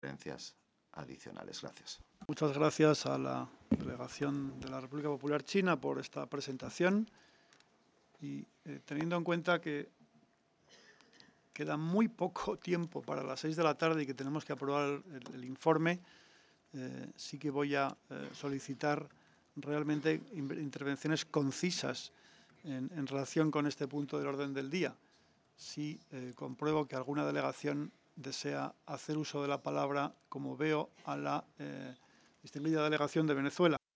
referencias adicionales. Gracias. Muchas gracias a la delegación de la República Popular China por esta presentación y teniendo en cuenta que queda muy poco tiempo para las 6 de la tarde y que tenemos que aprobar el informe, sí que voy a solicitar realmente intervenciones concisas en relación con este punto del orden del día. Si compruebo que alguna delegación desea hacer uso de la palabra, como veo a la distinguida delegación de Venezuela.